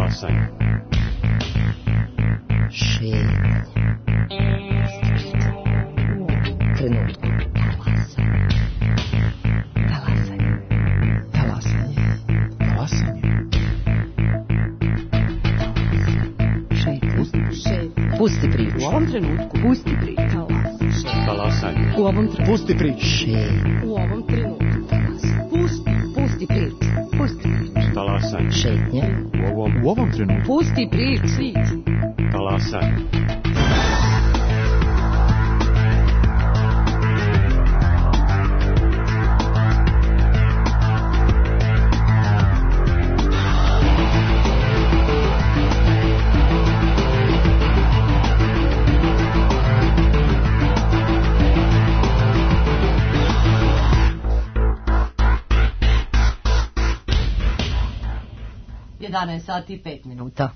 Talasanje. Šetnje. Trenutku. Talasanje. Talasanje. Talasanje. Šetnje. Pusti priču. U ovom trenutku. Pusti priču. Talasanje. U ovom trenutku. Pusti priču. Šetnje. U ovom trenutku. Pusti priču. Pusti priču. Talasanje. Šetnje. U ovom trenutku. Pusti priču. Talasanje. Sati i 5 minuta.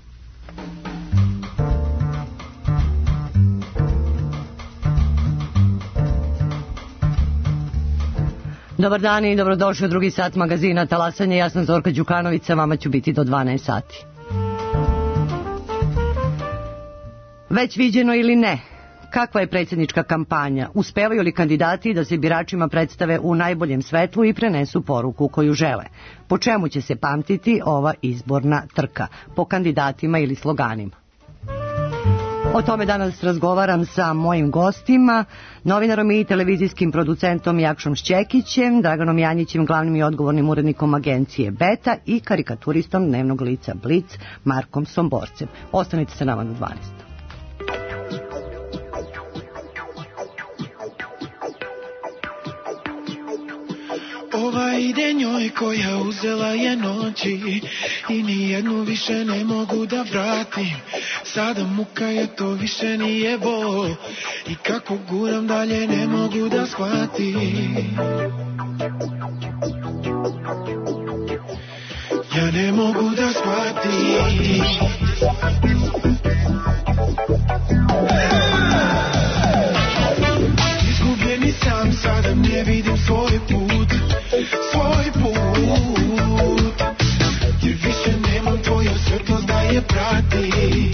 Dobar dan i dobrodošli u drugi sat magazina Talasanje. Ja sam Zorka Đukanović, sa vama ću biti do 12 sati. Već viđeno ili ne? Kakva je predsjednička kampanja? Uspevaju li kandidati da se biračima predstave u najboljem svetlu i prenesu poruku koju žele? Po čemu će se pamtiti ova izborna trka? Po kandidatima ili sloganima? O tome danas razgovaram sa mojim gostima, novinarom i televizijskim producentom Jakšom Šćekićem, Draganom Janjićem, glavnim i odgovornim urednikom agencije Beta i karikaturistom dnevnog lica Blic, Markom Somborcem. Ostanite sa nama do 12. Ova ide njoj koja uzela je noći i nijednu više ne mogu da vratim. Sada muka je, to više nije bol i kako guram dalje ne mogu da shvatim. Ja ne mogu da shvatim. Izgubljeni sam, sada ne vidim svoj put. Svoj put, jer više nemam tvoju svjetlost da je prati.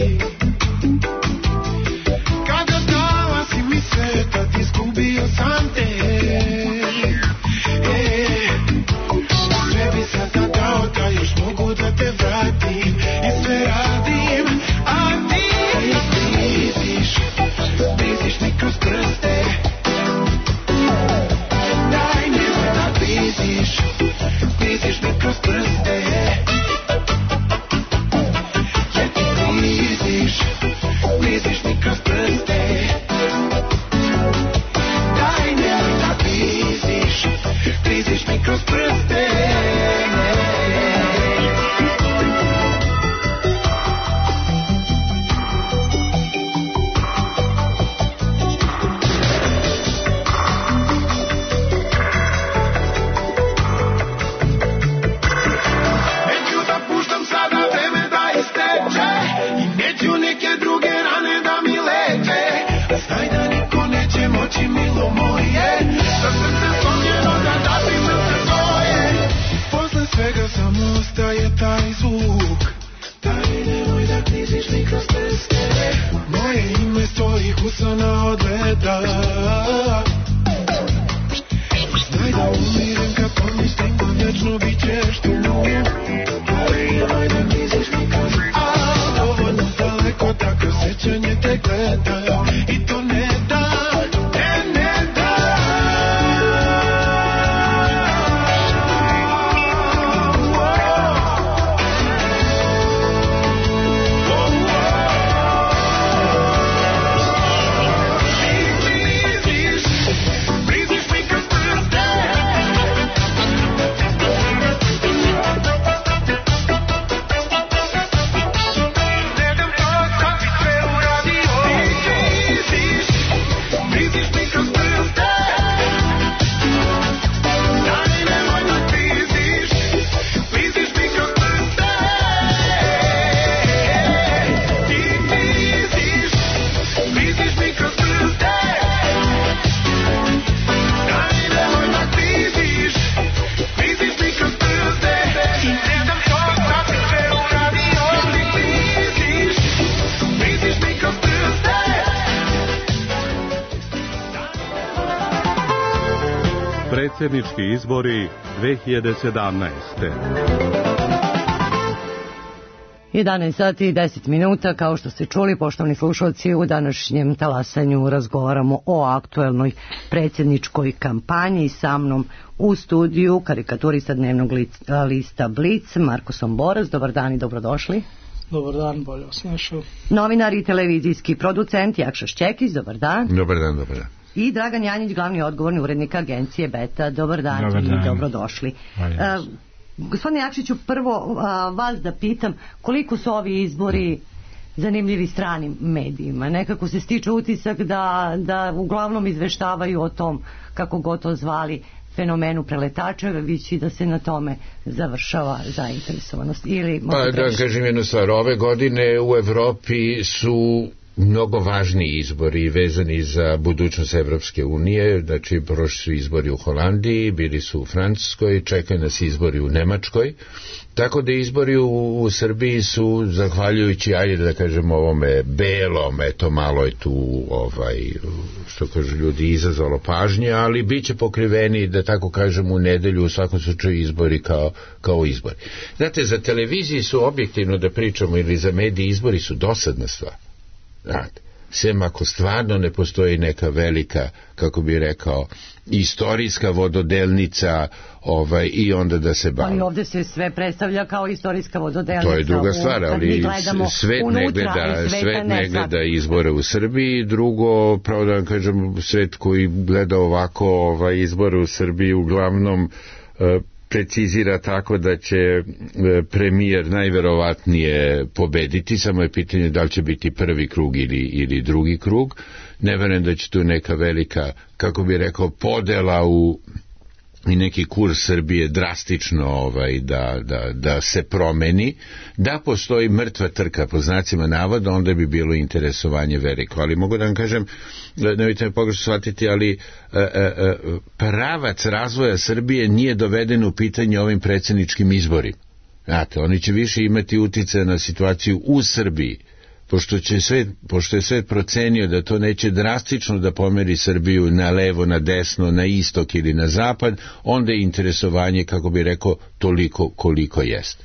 Kada dala si mi sveta, izgubio sam te. Sve bi sada dao da još mogu da te vratim i sve radim, a ti bliziš mi kroz prste. Bliziš mi kroz prste. Ja ti bliziš mi kroz prste. Daj nemoj da bliziš mi kroz prste. Milo moje, da srce slomljeno da dati srce svoje. Posle svega samo ostaje taj zvuk. Daj nemoj da kliziš mi kroz prste. Moje ime stoji usana od leda. Znaj da umirem kad pomislim da vječno bit ćeš tu. Daj nemoj da kliziš mi kroz prste. A dovoljno daleko da kroz sjećanje te gleda. I to ne da. Predsjednički izbori 2017. 11 sati i 10 minuta, kao što ste čuli, poštovani slušalci, u današnjem talasanju razgovaramo o aktuelnoj predsjedničkoj kampanji. Sa mnom u studiju karikaturista dnevnog lista Blic, Marko Somborac. Dobar dan i dobrodošli. Dobar dan, bolje vas našao. Novinar i televizijski producent Jakša Šćekić, dobar dan. Dobar dan, dobar dan. I Dragan Janjić, glavni odgovorni urednik agencije Beta. Dobar dan, dobar dan. I dobrodošli. Gospodine Jakšiću, prvo vas da pitam, koliko su ovi izbori zanimljivi stranim medijima? Nekako se stiče utisak da uglavnom izveštavaju o tom, kako god to zvali, fenomenu preletačević i da se na tome završava zainteresovanost. Pa da kažem jednu stvar, ove godine u Evropi su mnogo važni izbori vezani za budućnost Evropske unije, znači prošli su izbori u Holandiji, bili su u Francuskoj, čekaju nas izbori u Nemačkoj, tako da izbori u Srbiji su, zahvaljujući, ajde da kažem ovome belom, eto malo je tu, što kažu ljudi, izazvalo pažnje, ali bit će pokriveni, da tako kažem, u nedelju u svakom slučaju izbori kao izbori. Znate, za televiziji su, objektivno da pričamo, ili za mediji, izbori su dosadna stvar. Sem ako stvarno ne postoji neka velika, kako bi rekao, istorijska vododelnica, i onda da se bavi. Ali ovdje se sve predstavlja kao istorijska vododelnica. To je druga stvar, ali svet ne gleda izbore u Srbiji. Drugo, pravo da vam kažem, svet koji gleda ovako izbore u Srbiji uglavnom precizira tako da će premijer najverovatnije pobediti, samo je pitanje da li će biti prvi krug ili drugi krug. Ne verujem da će tu neka velika, kako bi rekao, podela i neki kurs Srbije drastično da se promeni. Da postoji mrtva trka po znacima navoda, onda bi bilo interesovanje veliko. Ali mogu da vam kažem, nemojte me pogrešno shvatiti, ali pravac razvoja Srbije nije doveden u pitanje ovim predsjedničkim izborima. Znate, oni će više imati uticaja na situaciju u Srbiji, pošto je svet procenio da to neće drastično da pomeri Srbiju na levo, na desno, na istok ili na zapad, onda je interesovanje, kako bi rekao, toliko koliko jest.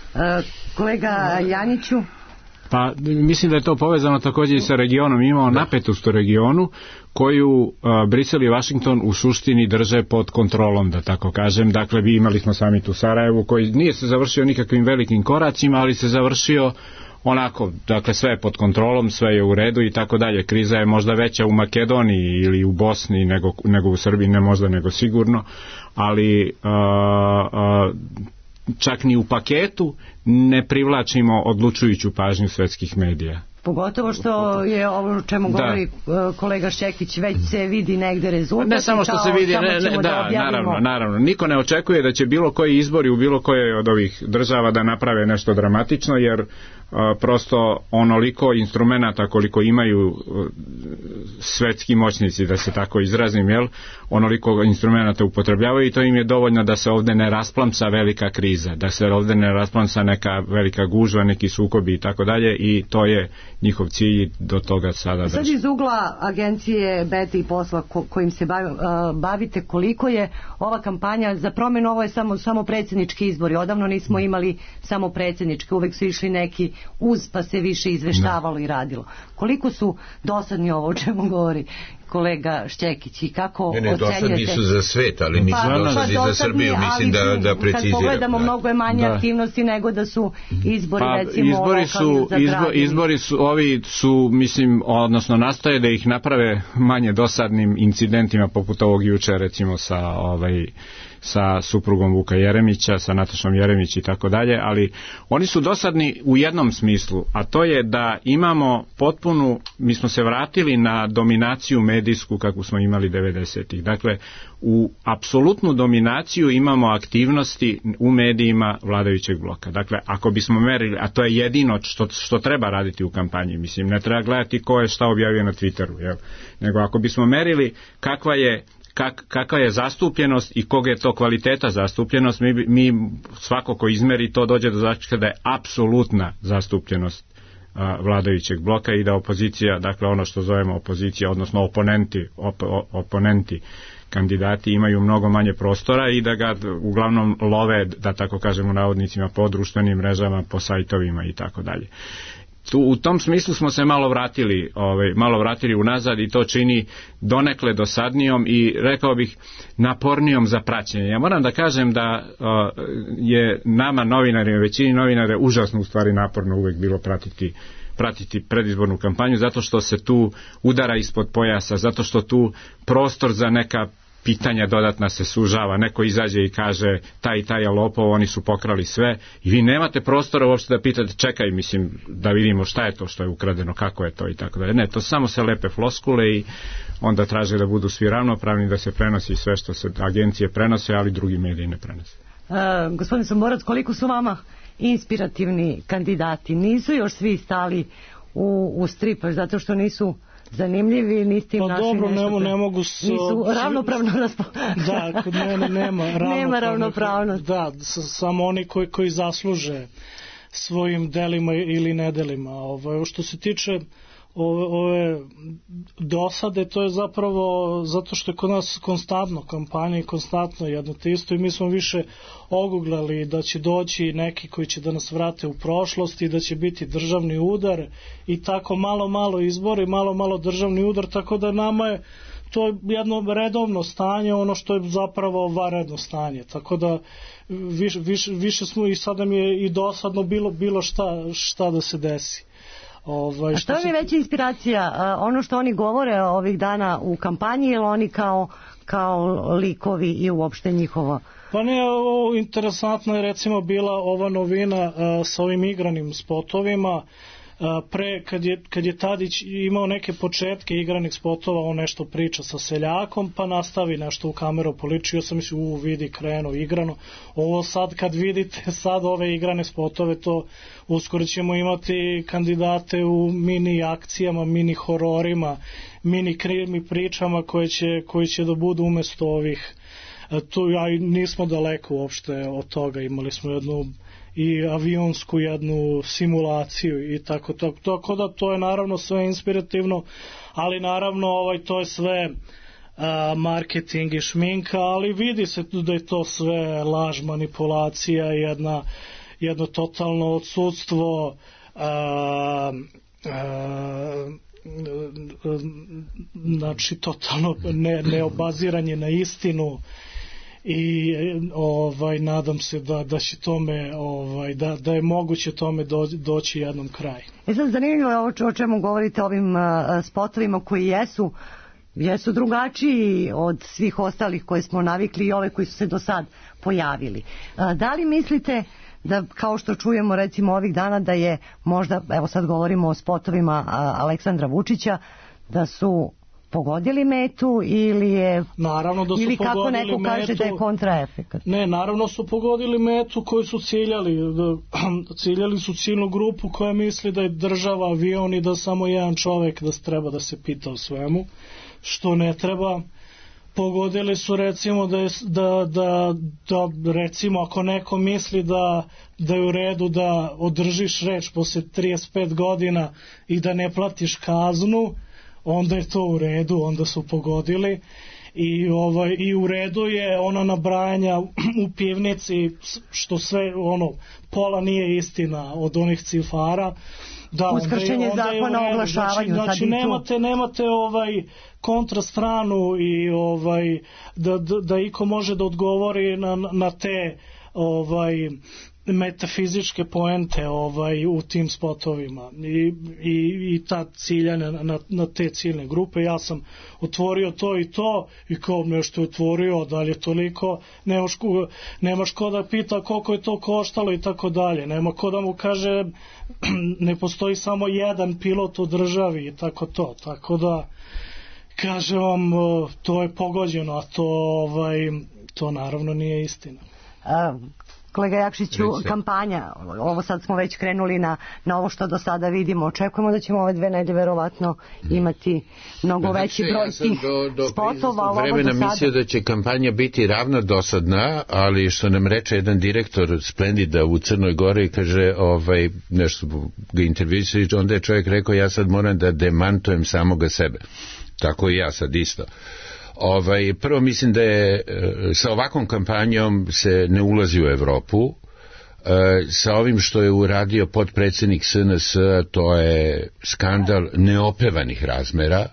Kolega Janiću? Pa mislim da je to povezano također i sa regionom. Imamo napetost u regionu koju Brisel i Washington u suštini drže pod kontrolom, da tako kažem. Dakle, imali smo samit u Sarajevu koji nije se završio nikakvim velikim koracima, ali se završio onako, dakle sve je pod kontrolom, sve je u redu i tako dalje. Kriza je možda veća u Makedoniji ili u Bosni nego u Srbiji, ne možda nego sigurno, ali čak ni u paketu ne privlačimo odlučujuću pažnju svetskih medija. Pogotovo što je ovo o čemu govori kolega Šćekić, već se vidi negde rezultat. Ne samo što se vidi, naravno. Niko ne očekuje da će bilo koji izbori u bilo kojoj od ovih država da naprave nešto dramatično, jer prosto onoliko instrumenata koliko imaju svetski moćnici, da se tako izrazim, onoliko instrumenata upotrebljavaju i to im je dovoljno da se ovdje ne rasplamsa velika kriza, da se ovdje ne rasplamsa neka velika gužva, neki sukobi i tako dalje, i to je njihov cilj, do toga sada drži. Sad iz ugla agencije Beta i posla kojim se bavite, koliko je ova kampanja za promjenu, ovo je samo predsjednički izbori, odavno nismo imali samo predsjednički, uvek su išli neki uz, pa se više izveštavalo i radilo. Koliko su dosadni ovo o čemu govori kolega Šćekić i kako ocenjujete? Dosadni su za svet, ali nisu dosadni za Srbiju, mislim da preciziram. Kad pogledamo, mnogo je manje aktivnosti nego da su izbori, recimo lokalni za građani. Izbori su, ovi su, mislim, odnosno nastoje da ih naprave manje dosadnim incidentima, poput ovog juče, recimo sa suprugom Vuka Jeremića, sa Natašom Jeremić i tako dalje, ali oni su dosadni u jednom smislu, a to je da imamo potpunu, mi smo se vratili na dominaciju medijsku kakvu smo imali 90-ih. Dakle, u apsolutnu dominaciju imamo aktivnosti u medijima vladajućeg bloka. Dakle, ako bismo merili, a to je jedino što treba raditi u kampanji, mislim, ne treba gledati ko je šta objavio na Twitteru, nego ako bismo merili kakva je zastupljenost i koga je to kvaliteta zastupljenost, mi svako ko izmeri to dođe do zaključka da je apsolutna zastupljenost vladajućeg bloka i da opozicija, dakle ono što zovemo opozicija, odnosno oponenti kandidati imaju mnogo manje prostora i da ga uglavnom love, da tako kažem u navodnicima, po društvenim mrežama, po sajtovima i tako dalje. U tom smislu smo se malo vratili unazad i to čini donekle dosadnijom i rekao bih napornijom za praćenje. Ja moram da kažem da je nama novinarima, većini novinara užasno u stvari naporno uvek bilo pratiti predizbornu kampanju, zato što se tu udara ispod pojasa, zato što tu prostor za neka pitanja dodatna se sužava, neko izađe i kaže taj i taj je lopov, oni su pokrali sve i vi nemate prostora uopšte da pitate, čekaj, mislim, da vidimo šta je to što je ukradeno, kako je to i tako dalje. Ne, to samo se lepe floskule i onda traže da budu svi ravnopravni, da se prenosi sve što se agencije prenose, ali drugi mediji ne prenose. Gospodin Somborac, koliko su vama inspirativni kandidati? Nisu još svi stali u strip, zato što nisu zanimljivi, niste im našli dobro, nešto. Ne mogu nisu ravnopravno Da, kod mene nema ravnopravnosti. Da, samo oni koji zasluže svojim delima ili nedelima. Što se tiče ove dosade, to je zapravo zato što je kod nas konstantno kampanja i konstantno jedno te isto i mi smo više oguglali da će doći neki koji će da nas vrate u prošlost i da će biti državni udar i tako malo izbori, malo državni udar, tako da nama je to jedno redovno stanje, ono što je zapravo vanredno stanje, tako da više smo i sada mi je i dosadno bilo šta da se desi. A što je veća inspiracija? Ono što oni govore ovih dana u kampanji ili oni kao likovi i uopšte njihovo? Pa ne, interesantno je recimo bila ova novina sa ovim igranim spotovima. Pre, kad je Tadić imao neke početke igranih spotova, on nešto priča sa seljakom, pa nastavi nešto u kameru, poličio sam mislio, vidi, krenuo igrano. Ovo sad kad vidite sad ove igrane spotove, to uskoro ćemo imati kandidate u mini akcijama, mini hororima, mini krimi pričama koje će da budu umesto ovih. Tu nismo daleko uopšte od toga, imali smo jednu i avionsku jednu simulaciju i tako da to je naravno sve inspirativno, ali naravno to je sve marketing i šminka, ali vidi se da je to sve laž, manipulacija, jedno totalno odsudstvo znači totalno neobaziranje na istinu i nadam se da će tome da je moguće tome doći jednom kraju. Sad zanimljivo je o čemu govorite, ovim spotovima koji jesu drugačiji od svih ostalih koje smo navikli i ove koji su se do sad pojavili. Da li mislite da, kao što čujemo recimo ovih dana, da je možda, evo sad govorimo o spotovima Aleksandra Vučića, da su pogodili metu ili je, naravno da su ili kako neko metu, kaže da je kontraefekat? Ne, naravno su pogodili metu koju su ciljali su ciljnu grupu koja misli da je država avion i da samo jedan čovek da treba da se pita o svemu, što ne treba. Pogodili su recimo da recimo ako neko misli da je u redu da održiš reč posle 35 godina i da ne platiš kaznu, onda je to u redu, onda su pogodili i u redu je ono nabrajanja u pivnici, što sve pola nije istina od onih cifara. Da, uskršenje zakona o oglašavanju. Znači nemate kontrastranu i da iko može da odgovori na te metafizičke poente u tim spotovima i ta ciljanja na te ciljne grupe. Ja sam otvorio to i to i kao nešto je otvorio, da li je toliko, nemaš ko da pita koliko je to koštalo i tako dalje, nema ko da mu kaže ne postoji samo jedan pilot u državi i tako da kažem vam, to je pogođeno, a to naravno nije istina. Kolega Jakšiću, kampanja, ovo sad smo već krenuli na ovo što do sada vidimo, očekujemo da ćemo ove 2 nedelje verovatno imati mnogo veći broj tih spotova. Vremena mislio da će kampanja biti ravno dosadna, ali što nam reče jedan direktor Splendida u Crnoj Gori, kaže, nešto ga intervjuisali, onda je čovjek rekao, ja sad moram da demantujem samoga sebe. Tako i ja sad isto. Prvo mislim da je sa ovakvom kampanjom se ne ulazi u Evropu. Sa ovim što je uradio potpredsjednik SNS, to je skandal neopevanih razmera.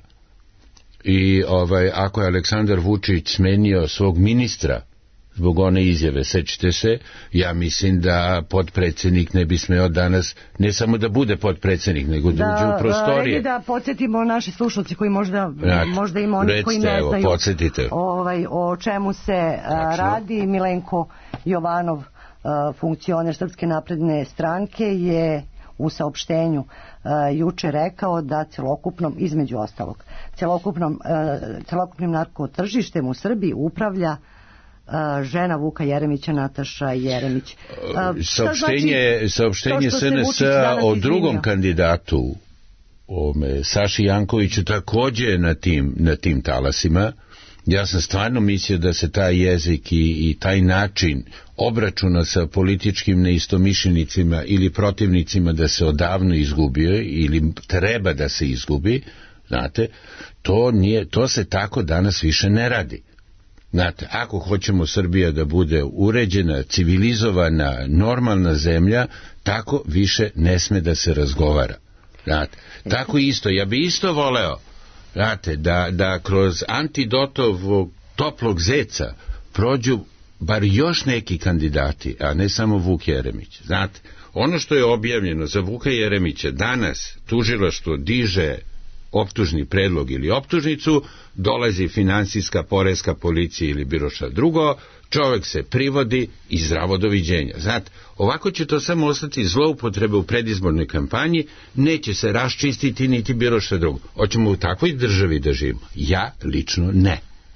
I ako je Aleksandar Vučić smenio svog ministra zbog one izjave, sećate se, ja mislim da potpredsjednik ne bi smeo danas ne samo da bude potpredsjednik, nego da uđe u prostorije. Da podsjetimo naši slušalci koji možda ima oni koji ne znaju o čemu se radi. Milenko Jovanov, funkcioner Srpske napredne stranke, je u saopštenju juče rekao da celokupnom, između ostalog, celokupnim narkotržištem u Srbiji upravlja žena Vuka Jeremića, Nataša Jeremić. Saopštenje SNS-a o drugom kandidatu, Saši Jankoviću, takođe na tim talasima. Ja sam stvarno mislio da se taj jezik i taj način obračuna sa političkim neistomišljenicima ili protivnicima da se odavno izgubio ili treba da se izgubi. Znate, to se tako danas više ne radi. Znate, ako hoćemo Srbija da bude uređena, civilizovana, normalna zemlja, tako više ne sme da se razgovara. Znate, tako isto, ja bi isto voleo, znate, da kroz antidotovog toplog zeca prođu bar još neki kandidati, a ne samo Vuk Jeremić. Znate, ono što je objavljeno za Vuka Jeremića danas, tužilaštvo diže optužni predlog ili optužnicu, dolazi finansijska, poreska policija ili bilo šta drugo, čovjek se privodi i zdravo doviđenja. Znate, ovako će to samo ostati zloupotrebe u predizbornoj kampanji, neće se raščistiti niti bilo šta drugo. Hoćemo u takvoj državi da živimo? Ja lično ne.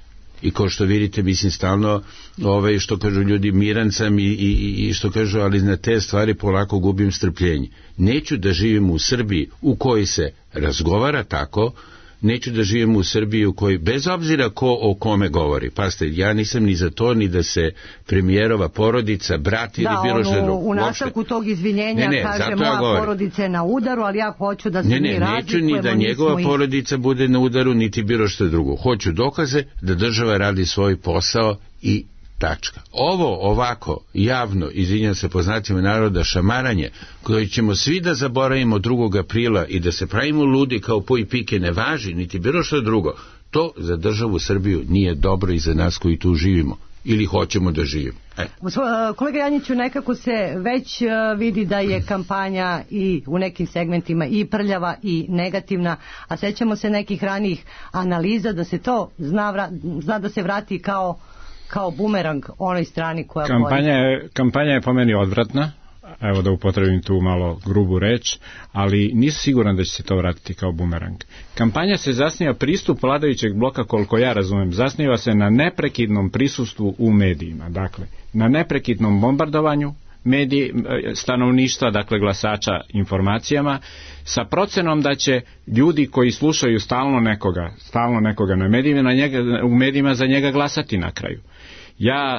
I kao što vidite, mislim stalno što kažu ljudi, miran sam i što kažu, ali na te stvari polako gubim strpljenje. Neću da živim u Srbiji u kojoj se razgovara tako, neću da živim u Srbiji u kojoj, bez obzira ko o kome govori, pazite, ja nisam ni za to ni da se premijerova porodica, brat ili bilo što drugo. U nastavku tog izvinjenja kaže moja porodica je na udaru, ali ja hoću da se mi razlikujemo. Neću ni da njegova porodica bude na udaru, niti bilo što drugo. Hoću dokaze da država radi svoj posao i tačka. Ovo ovako javno, izvinjam se po znacima naroda, šamaranje koje ćemo svi da zaboravimo 2. aprila i da se pravimo ludi kao poj pike ne važi, niti bilo što drugo, to za državu Srbiju nije dobro i za nas koji tu živimo ili hoćemo da živimo. Kolega Janjiću, nekako se već vidi da je kampanja i u nekim segmentima i prljava i negativna, a sećamo se nekih ranijih analiza da se to zna da se vrati kao bumerang onoj strani koja kampanja je po meni odvratna, evo da upotrebim tu malo grubu reč, ali nisam siguran da će se to vratiti kao bumerang. Kampanja se zasniva, pristup vladajućeg bloka, koliko ja razumem, zasniva se na neprekidnom prisustvu u medijima, dakle na neprekidnom bombardovanju stanovništva, dakle glasača, informacijama, sa procenom da će ljudi koji slušaju stalno nekoga na medijima, u medijima za njega glasati na kraju. Ja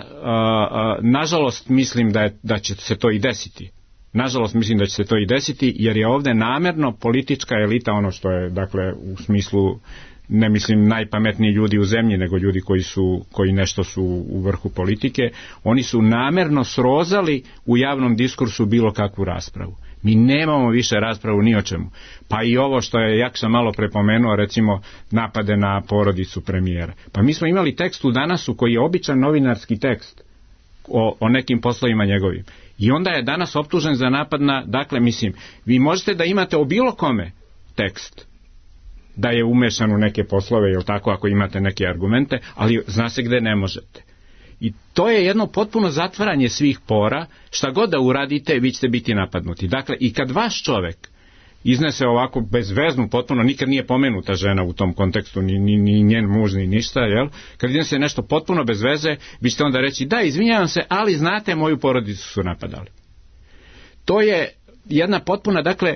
nažalost mislim da će se to i desiti. Nažalost mislim da će se to i desiti, jer je ovde namerno politička elita, ono što je, dakle, u smislu, ne mislim najpametniji ljudi u zemlji, nego ljudi koji nešto su u vrhu politike, oni su namerno srozali u javnom diskursu bilo kakvu raspravu. Mi nemamo više raspravu ni o čemu. Pa i ovo što je Jakša malo prepomenuo, recimo napade na porodicu premijera. Pa mi smo imali tekst u Danasu koji je običan novinarski tekst o nekim poslovima njegovim. I onda je Danas optužen za napad na, dakle, mislim, vi možete da imate o bilo kome tekst da je umešan u neke poslove, ili tako, ako imate neke argumente, ali zna se gde ne možete. I to je jedno potpuno zatvaranje svih pora, šta god da uradite, vi ćete biti napadnuti. Dakle, i kad vaš čovek iznese ovako bezveznu, potpuno, nikad nije pomenuta žena u tom kontekstu, ni njen muž, ni ništa, jel? Kad iznese nešto potpuno bez veze, vi ćete onda reći, da, izvinjavam se, ali znate, moju porodicu su napadali. To je jedna potpuna, dakle,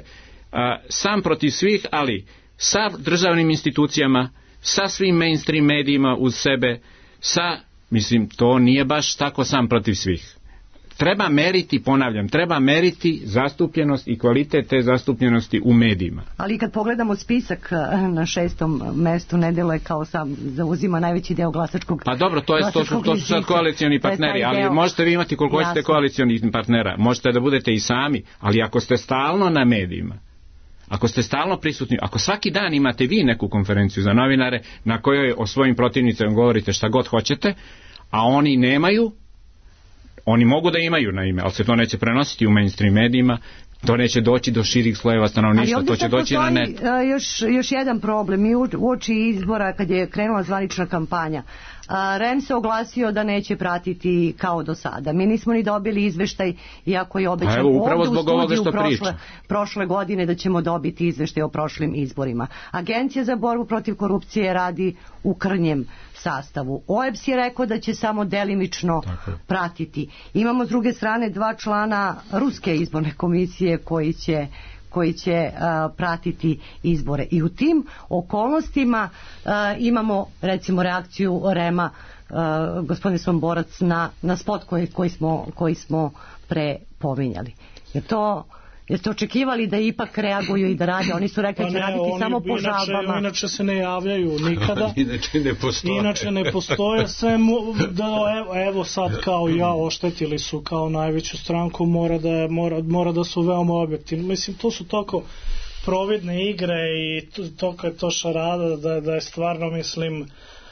sam protiv svih, ali sa državnim institucijama, sa svim mainstream medijima uz sebe, mislim, to nije baš tako sam protiv svih. treba meriti, ponavljam, treba meriti zastupljenost i kvalitet te zastupljenosti u medijima. Ali kad pogledamo spisak na 6. mestu, ne deluje kao sam zauzima najveći deo glasačkog. Pa dobro, to su sad koalicioni partneri, ali možete vi imati koliko hoćete koalicijonih partnera, možete da budete i sami, ali ako ste stalno na medijima, ako ste stalno prisutni, ako svaki dan imate vi neku konferenciju za novinare na kojoj o svojim protivnicama govorite šta god hoćete, a oni nemaju, oni mogu da imaju na ime, ali se to neće prenositi u mainstream medijima, to neće doći do širih slojeva stanovništva, to će doći na net. Još jedan problem, mi uoči izbora kad je krenula zvanična kampanja, REM se oglasio da neće pratiti kao do sada. Mi nismo ni dobili izveštaj, iako je obećan ovdje u studiju prošle godine da ćemo dobiti izveštaj o prošlim izborima. Agencija za borbu protiv korupcije radi u krnjem sastavu. OEBS je rekao da će samo delimično pratiti. Imamo s druge strane 2 člana Ruske izborne komisije koji će pratiti izbore. I u tim okolnostima imamo recimo reakciju REM-a, gospodin Somborac, na spot koji smo pre pominjali. Jeste očekivali da ipak reaguju i da rade? Oni su rekli da će raditi samo po žalbama. Inače se ne javljaju nikada. Inače ne postoje. Evo sad kao oštetili su kao najveću stranku, mora da su veoma objektivni. Mislim, to su toliko providne igre i toliko je to šarada da je stvarno, mislim,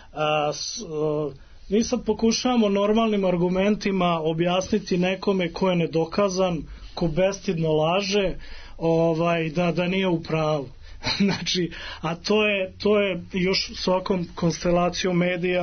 mi sad pokušavamo normalnim argumentima objasniti nekome ko je nedokazan, ko bestidno laže, da nije u pravu. Znači, a to je još svakom konstelacijom medija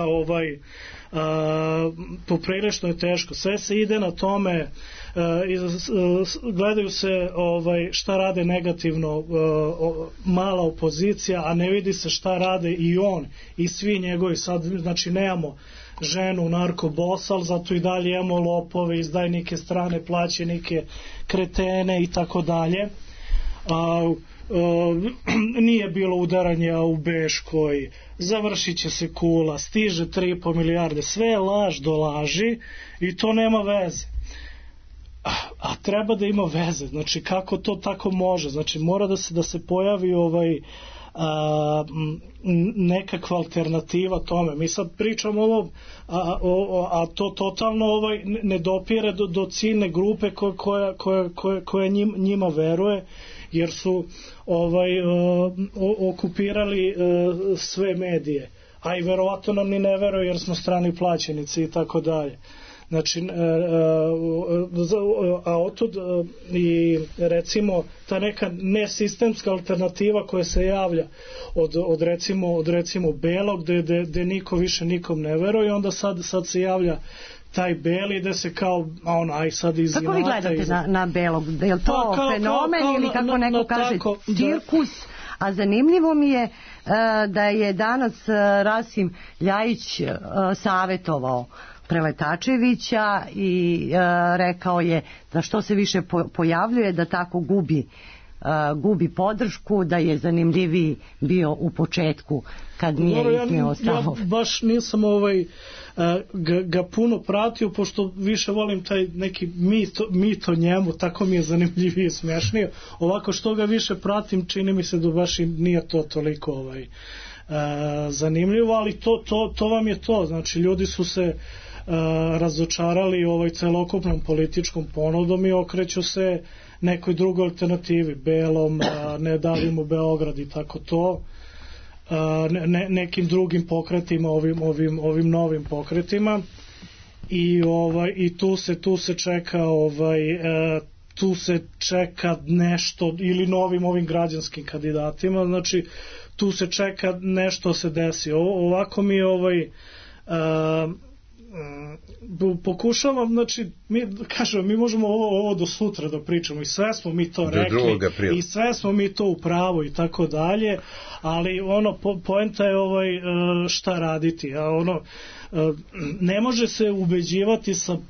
poprilično je teško. Sve se ide na tome, gledaju se šta rade negativno mala opozicija, a ne vidi se šta rade i on i svi njegovi. Sad, znači, nemamo ženu narkobosa, ali zato i dalje imamo lopove, izdajnike, strane plaćenike, kretene i tako dalje. Nije bilo udaranja u Beškoj, završit će se Kula, stiže 3,5 milijarde, sve je laž do laži i to nema veze. A treba da ima veze, znači kako to tako može, znači mora da se pojavi nekakva alternativa tome. Mi sad pričamo ovo, a to totalno ne dopire do ciljne grupe koja njima veruje, jer su okupirali sve medije, a i verovatno nam ni ne veruje jer smo strani plaćenici i tako dalje. Znači, a otud i recimo ta neka nesistemska alternativa koja se javlja od recimo Belog, gde niko više nikom ne veruje, onda sad se javlja taj Beli da se kao aj sad izginata. Kako vi gledate na Belog? Je li to fenomen ili kako neko kaže cirkus? A zanimljivo mi je da je danas Rasim Ljajić savjetovao Preletačevića i rekao je da što se više pojavljuje da tako gubi podršku, da je zanimljiviji bio u početku kad nije izneo stavove. Ja baš nisam ga puno pratio, pošto više volim taj neki mit o njemu, tako mi je zanimljivije i smešnije. Ovako što ga više pratim, čini mi se da baš i nije to toliko zanimljivo, ali to vam je to. Znači, ljudi su se razočarali celokupnom političkom ponudom i okreću se nekoj drugoj alternativi, Belom, Ne davimo Beograd i tako to, nekim drugim pokretima, ovim novim pokretima i tu se čeka tu se čeka nešto, ili novim ovim građanskim kandidatima, znači tu se čeka nešto se desi. Ovako mi pokušavam, znači mi možemo ovo do sutra da pričamo i sve smo mi to rekli i sve smo mi to u pravu i tako dalje, ali poenta je šta raditi, a ne može se ubeđivati sa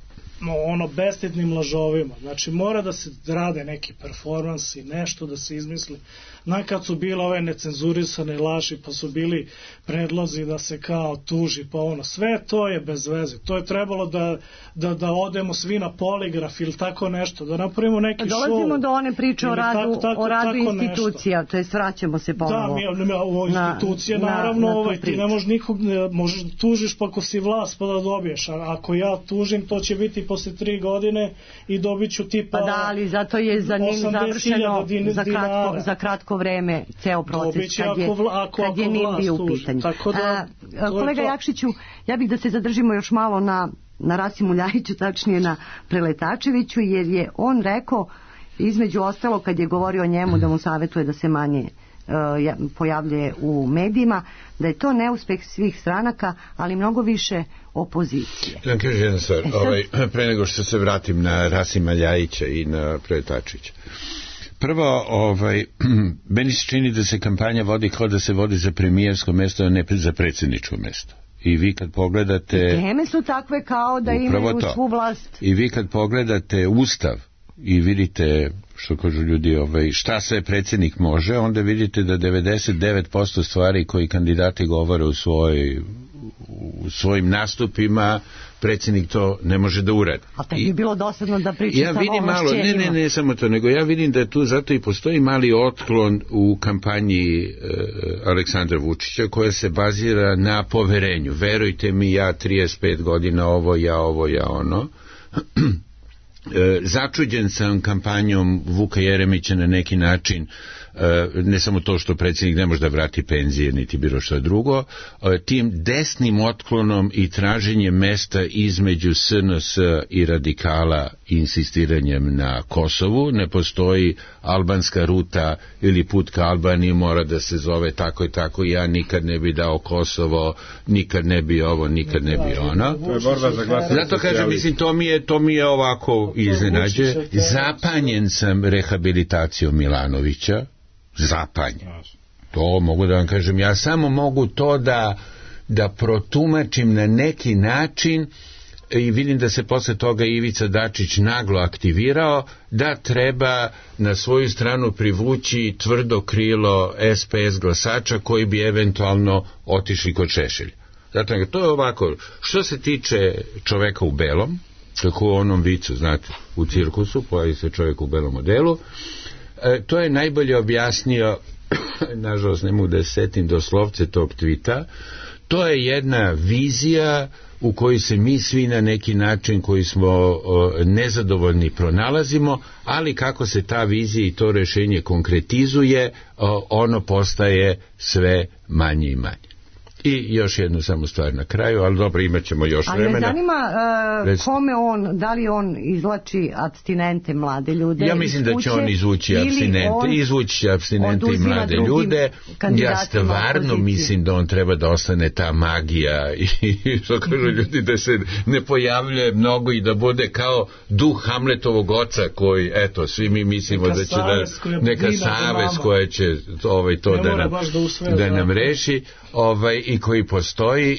bestidnim lažovima. Znači mora da se rade neki performansi, nešto da se izmisli. Kad su bile ove necenzurisane laži, pa su bili predlozi da se kao tuži, pa sve to je bez veze. To je trebalo da odemo svi na poligraf ili tako nešto, da napravimo neki show. Dolazimo do one priče o radu institucija, to jest vraćamo se ponovo. Da, ovo institucije, naravno, ti ne možeš nikog, možeš da tužiš pa ako si vlast pa da dobiješ, a ako ja tužim, to će biti posle 3 godine i dobit ću tipa 80.000 dinara. Pa da, ali zato je za njim završeno za kratko vreme ceo proces kad je NIM bio u pitanju. Kolega Jakšiću, ja bih da se zadržimo još malo na Rasimu Ljajiću, tačnije na Preletačeviću, jer je on rekao, između ostalo kad je govorio o njemu da mu savjetuje da se manje pojavljuje u medijima, da je to neuspeh svih stranaka, ali mnogo više opozicije. Da vam kažem jedna stvar, pre nego što se vratim na Rasima Ljajića i na Preletačevića. Prvo, meni se čini da se kampanja vodi kao da se vodi za premijersko mesto, a ne za predsjedničko mesto. I vi kad pogledate... Teme su takve kao da imaju svu vlast. I vi kad pogledate Ustav i vidite, što kažu ljudi, šta sve predsjednik može, onda vidite da 99% stvari koji kandidati govore u svojim nastupima, predsjednik to ne može da uradi. A te bi bilo dosadno da priča samo o ovlašćenjima. Ne samo to, nego ja vidim da tu zato i postoji mali otklon u kampanji Aleksandra Vučića, koja se bazira na poverenju. Verujte mi, ja 35 godina ja ono. Začuđen sam kampanjom Vuka Jeremića na neki način, ne samo to što predsjednik ne može da vrati penzije niti bilo što drugo, tim desnim otklonom i traženjem mesta između SNS i radikala i insistiranjem na Kosovu. Ne postoji albanska ruta ili put ka Albaniji, mora da se zove tako i tako, ja nikad ne bi dao Kosovo, nikad ne bi ovo, nikad ne bi ono. Zato kažem, mislim, to mi je ovako iznenađuje. Zapanjen sam rehabilitacijom Milanovića, zapanjen. To mogu da vam kažem, ja samo mogu to da protumačim na neki način i vidim da se posle toga Ivica Dačić naglo aktivirao da treba na svoju stranu privući tvrdo krilo SPS glasača koji bi eventualno otišli kod Šešelja. Zato to je ovako, što se tiče čoveka u belom, tako u onom vicu, znate, u cirkusu pojavi se čovjek u belom modelu, to je najbolje objasnio, nažalost ne mogu da se setim doslovce tog tvita, to je jedna vizija u kojoj se mi svi na neki način koji smo nezadovoljni pronalazimo, ali kako se ta vizija i to rješenje konkretizuje, ono postaje sve manje i manje. I još jednu samo stvar na kraju, ali dobro, imat ćemo još vremena. Ali me zanima kome da li on izvlači apstinente mlade ljude. Ja mislim da će on izvući apstinente i mlade ljude. Ja stvarno mislim da on treba da ostane ta magija i što kažu ljudi, da se ne pojavljuje mnogo i da bude kao duh Hamletovog oca koji, eto, svi mi mislimo da će neka savest koja će to da nam reši i koji postoji,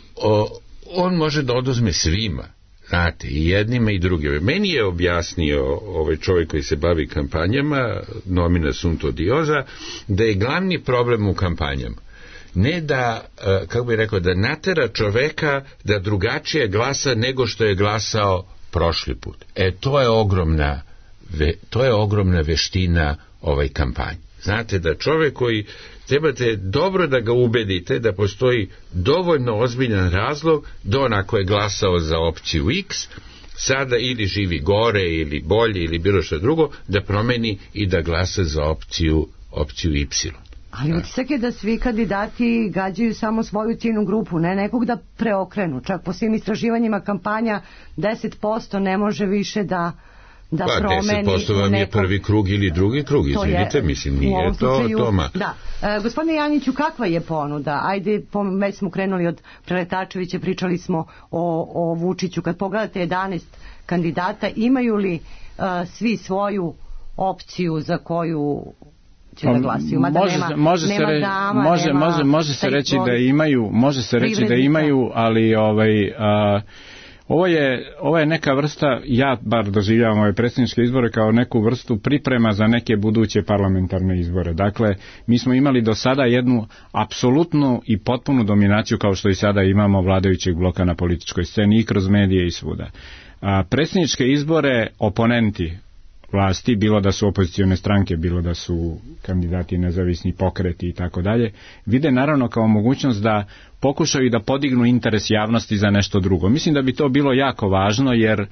on može da oduzme svima, znate, i jednima i drugima. Meni je objasnio ovaj čovjek koji se bavi kampanjama, nomina sunt odiosa, da je glavni problem u kampanjama ne da, kako bih rekao, da natera čoveka da drugačije glasa nego što je glasao prošli put. To je ogromna veština ovaj kampanje. Znate, da čovjek koji trebate dobro da ga ubedite da postoji dovoljno ozbiljan razlog da on ako je glasao za opciju X, sada ili živi gore ili bolje ili bilo što drugo, da promeni i da glasa za opciju Y. Ali utisak je da svi kandidati gađaju samo svoju ciljnu grupu, ne nekog da preokrenu. Čak po svim istraživanjima kampanja 10% ne može više da promeni. 10% vam je prvi krug ili drugi krug, izvinite, mislim, nije to ma. Da. Gospodine Janjiću, kakva je ponuda? Ajde, već smo krenuli od Preletačevića, pričali smo o Vučiću. Kad pogledate 11 kandidata, imaju li svi svoju opciju za koju će da glasaju? Može se reći da imaju, ali Ovo je neka vrsta, ja bar doživljavam ove predsjedničke izbore kao neku vrstu priprema za neke buduće parlamentarne izbore. Dakle, mi smo imali do sada jednu apsolutnu i potpunu dominaciju, kao što i sada imamo, vladajućeg bloka na političkoj sceni i kroz medije i svuda. Predsjedničke izbore oponenti vlasti, bilo da su opozicione stranke, bilo da su kandidati nezavisni pokreti i tako dalje, vide naravno kao mogućnost da pokušaju da podignu interes javnosti za nešto drugo. Mislim da bi to bilo jako važno, jer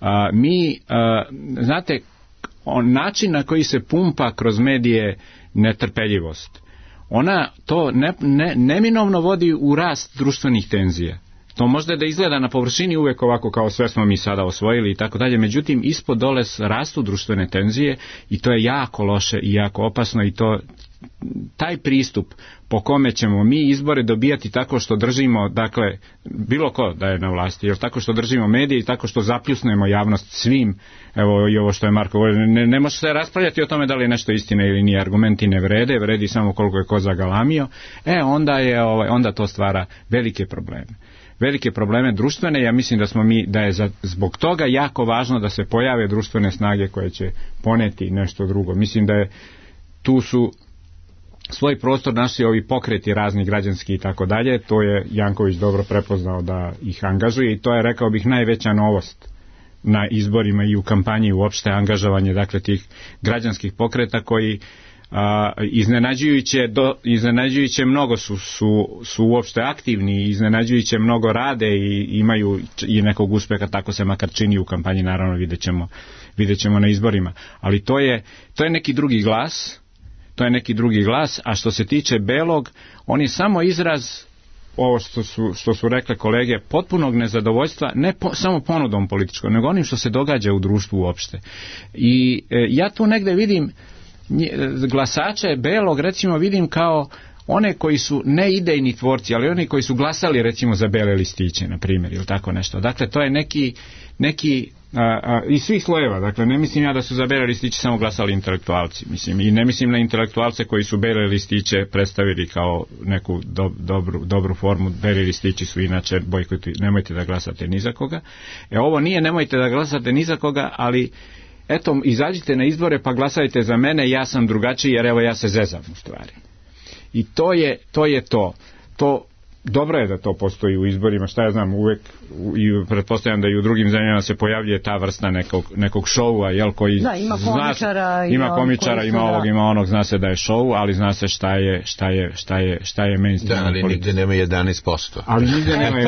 znate, način na koji se pumpa kroz medije netrpeljivost, ona to neminovno vodi u rast društvenih tenzija. To možda da izgleda na površini uvek ovako kao sve smo mi sada osvojili i tako dalje, međutim ispod dole rastu društvene tenzije i to je jako loše i jako opasno, i taj pristup po kome ćemo mi izbore dobijati tako što držimo, dakle, bilo ko da je na vlasti, jer tako što držimo medije i tako što zapljusnemo javnost svim, evo i ovo što je Marko govorio, ne može se raspravljati o tome da li je nešto istina ili nije, argumenti ne vredi samo koliko je ko zagalamio, onda to stvara velike probleme društvene. Ja mislim da je zbog toga jako važno da se pojave društvene snage koje će poneti nešto drugo. Mislim da je tu su svoj prostor našli ovi pokreti razni građanski i tako dalje. To je Janković dobro prepoznao da ih angažuje i to je, rekao bih, najveća novost na izborima i u kampanji uopšte, angažovanje dakle tih građanskih pokreta koji iznenađujuće mnogo su uopšte aktivni, iznenađujuće mnogo rade i imaju i nekog uspeha, tako se makar čini u kampanji, naravno vidjet ćemo na izborima, ali to je neki drugi glas, a što se tiče Belog, on je samo izraz, ovo što su rekle kolege, potpunog nezadovoljstva, ne samo ponudom političkom, nego onim što se događa u društvu uopšte. I ja tu negde vidim glasače Belog, recimo, vidim kao one koji su ne idejni tvorci, ali oni koji su glasali recimo za bele listiće, na primjer, ili tako nešto. Dakle, to je neki iz svih slojeva, dakle, ne mislim ja da su za bele listiće samo glasali intelektualci, mislim, i ne mislim na intelektualce koji su bele listiće predstavili kao neku dobru formu. Beli listići su inače bojkoti, nemojte da glasate ni za koga. Ovo nije nemojte da glasate ni za koga, ali eto, izađite na izbore pa glasajte za mene, ja sam drugačiji, jer evo ja se zezam u stvari. I to je to. Dobro je da to postoji u izborima, šta ja znam, uvek, i pretpostavljam da i u drugim zemljama se pojavljuje ta vrsta nekog šoua, jel, koji ima komičara, ima ovog, ima onog, zna se da je šou, ali zna se šta je mainstream. Da, ali nigde nema 11%. Ali nigde nema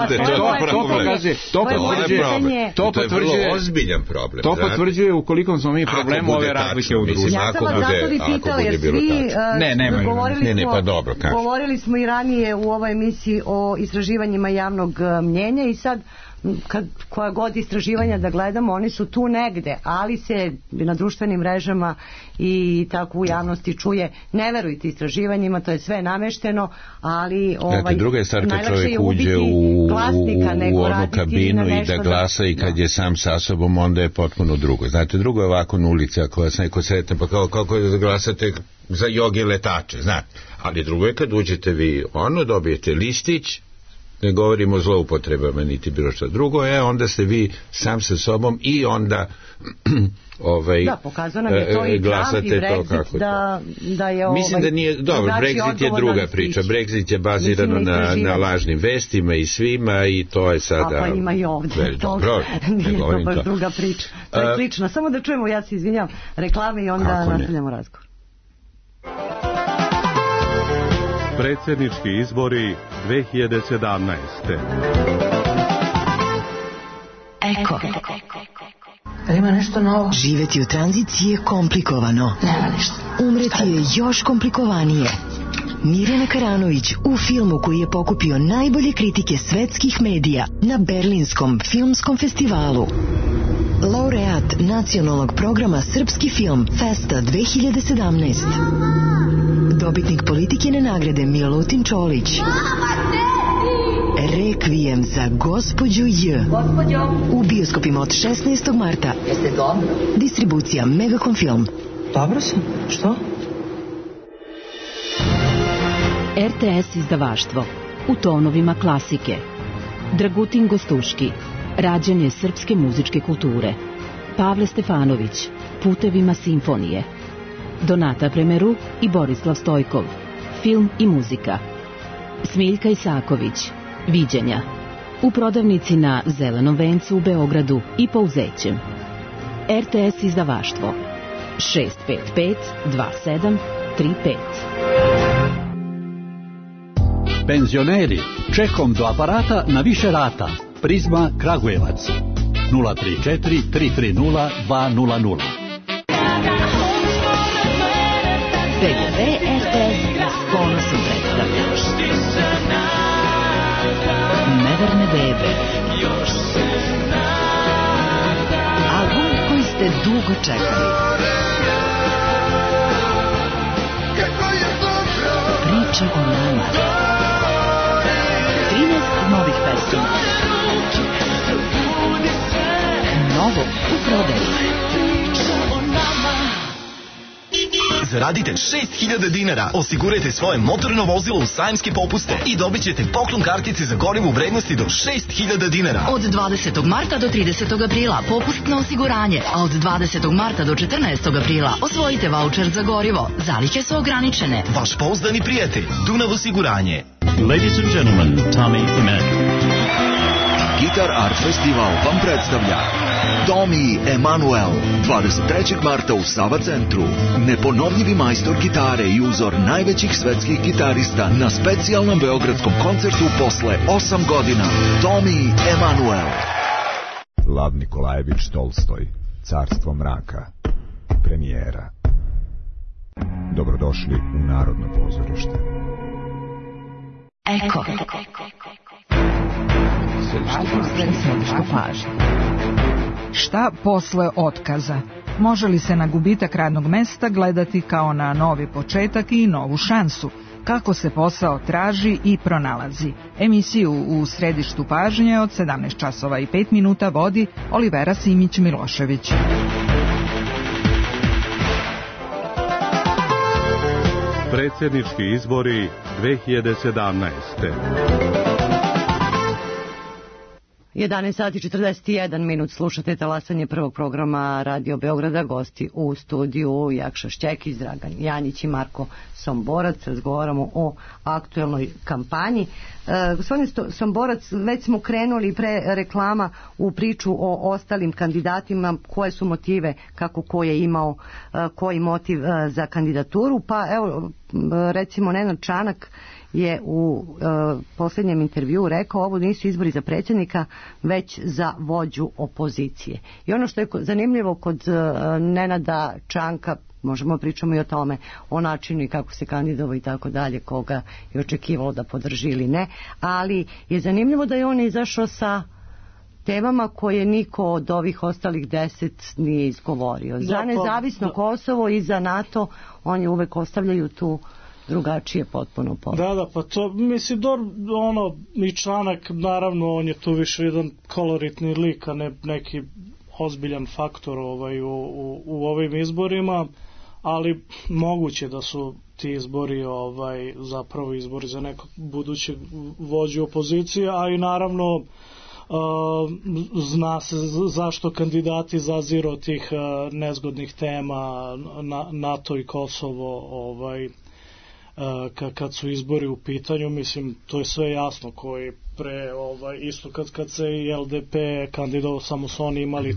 11%. To je vrlo ozbiljan problem. To potvrđuje u kolikom smo mi problemu ove razlike u društvu. Ja sam vas zato vi pitao, jer svi govorili smo i ranije u ovoj emisiji o istraživanjima javnog mnjenja i sad koja god istraživanja da gledamo, oni su tu negde, ali se na društvenim mrežama i tako u javnosti čuje, ne verujte istraživanjima, to je sve namešteno, ali druga je stvar kad čovjek uđe u onu kabinu i da glasa i kad je sam sa sobom, onda je potpuno drugo. Znate, drugo je ovako na ulici, ako vas neko sretne, pa kako da glasate za joge letače, znate, ali drugo je kad uđete vi, dobijete listić, ne govorimo o zloupotrebama niti bilo što drugo, onda ste vi sam sa sobom i onda pokazano nam je to i glasate Trump i Brexit, da je mislim da nije, dobro, Brexit je druga priča, Brexit je bazirano na lažnim vestima i svima i to je sada... Pa ima i ovdje, nije to baš druga priča, to je slično, samo da čujemo, ja se izvinjam, reklame i onda nastavljamo razgovor. Predsjednički izbori 2017. Eko. Ima nešto novo? Živeti u tranziciji je komplikovano. Nema ništa. Umreti je još komplikovanije. Mirjana Karanović u filmu koji je pokupio najbolje kritike svetskih medija na Berlinskom filmskom festivalu. Laureat nacionalnog programa Srpski film Festa 2017. Dobitnik Politikine nagrade Milutin Čolić. Rekvijem za gospođu J. U bioskopima od 16. marta. Jeste dobro? Distribucija Megacom Film. Dobro sam. Što? RTS izdavaštvo. U tonovima klasike. Dragutin Gostuški. Rađanje srpske muzičke kulture. Pavle Stefanović, Putevima simfonije. Donata Premeru i Borislav Stojkov, film i muzika. Smiljka Isaković, Viđenja. U prodavnici na Zelenom vencu u Beogradu i Pouzećem. RTS izdavaštvo 655 2735. Penzioneri, čekom do aparata na više rata. Prizma Kragujevac 034 330 200. PGP RTS s ponosom predstavlja Neverne bebe. Album koji ste dugo čekali. Priča o nama. 13 novih pesama. Novo u prodaju. Zaradite 6.000 dinara, osigurajte svoje motorno vozilo u sajamske popuste i dobit ćete poklon kartice za gorivo u vrednosti do 6.000 dinara. Od 20. marta do 30. aprila popust na osiguranje, a od 20. marta do 14. aprila osvojite vaučer za gorivo. Zalihe su ograničene. Vaš pouzdani prijatelj, Dunav osiguranje. Ladies and gentlemen, Tommy Emanuel. Guitar Art Festival vam predstavlja Tommy Emanuel 23. marta u Sava centru. Neponovljivi majstor gitare i uzor najvećih svetskih gitarista na specijalnom beogradskom koncertu posle 8 godina. Tommy Emanuel. Lav Nikolajević Tolstoj, Carstvo mraka, premijera. Dobrodošli u Narodno pozorište. Eko. Šta posle otkaza? Može li se na gubitak radnog mesta gledati kao na novi početak i novu šansu? Kako se posao traži i pronalazi? Emisiju u središtu pažnje od 17 časova i 5 minuta vodi Olivera Simić-Milošević. Predsjednički izbori 2017. 11 sati 41 minut, slušate talasanje prvog programa Radio Beograda. Gosti u studiju Jakša Šćekić, Dragan Janjić i Marko Somborac. Razgovaramo o aktuelnoj kampanji. Gospodine Somborac, već smo krenuli pre reklama u priču o ostalim kandidatima, koje su motive, kako ko je imao koji motiv za kandidaturu. Pa evo, recimo Nenad Čanak je u posljednjem intervjuu rekao, ovo nisu izbori za predsjednika, već za vođu opozicije. I ono što je zanimljivo kod Nenada Čanka, možemo pričamo i o tome, o načinu i kako se kandidovao i tako dalje, koga je očekivalo da podrži ili ne, ali je zanimljivo da je on izašao sa temama koje niko od ovih ostalih 10 nije izgovorio. Za nezavisno Kosovo i za NATO oni uvek ostavljaju tu drugačije potpuno pogled. Da, pa to, mislim, i Čanak, naravno, on je tu više jedan koloritni lik, a ne neki ozbiljan faktor u ovim izborima, ali moguće da su ti izbori zapravo izbori za nekog budućeg vođu opozicije, a i naravno zna se zašto kandidati zaziru od tih nezgodnih tema NATO i Kosovo kad su izbori u pitanju. Mislim, to je sve jasno, koji pre isto kad se i LDP kandidovao, samo su oni imali